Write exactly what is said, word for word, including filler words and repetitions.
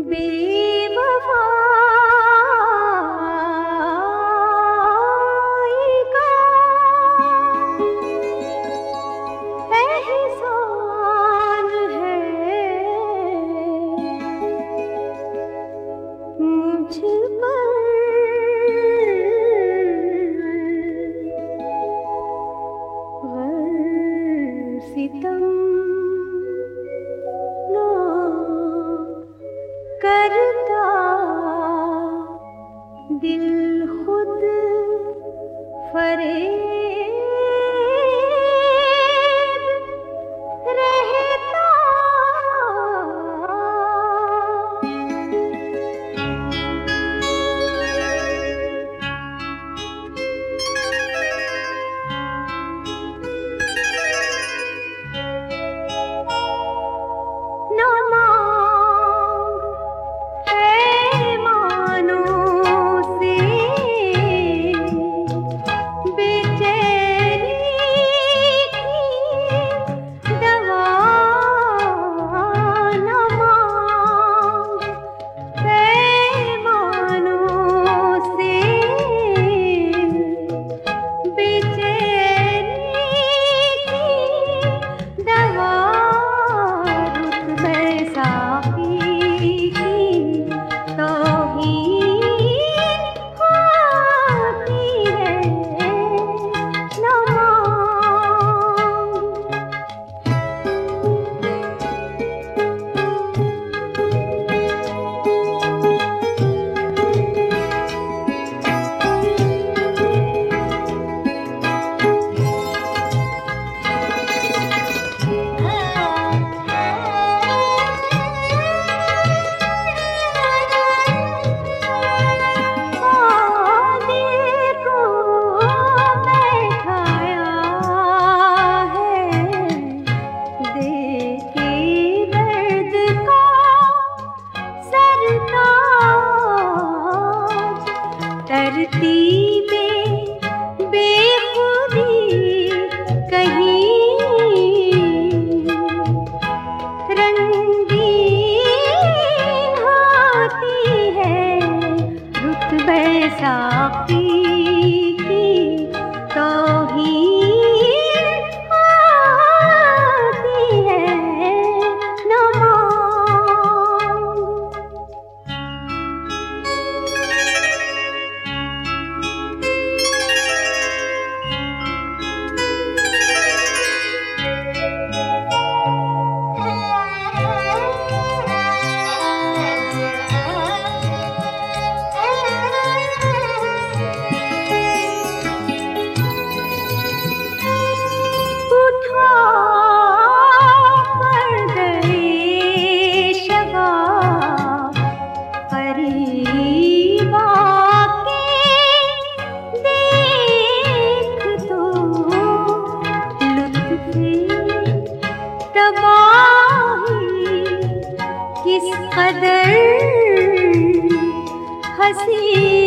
बेवफाई का एहसान है मुझ पर, गर सितम ना करता दिल खुद फरेब रहता। ना मांग पैमानों से बेचैनी की दवा, ना मांग पैमानों से बेचैनी की दवा, रुतबे साकी की तौहीन होती है। ना तरतीबें बेखुदी कहीं रंगीन होती है, रुतबे साकी की तौहीन होती है। ना किस कदर हसी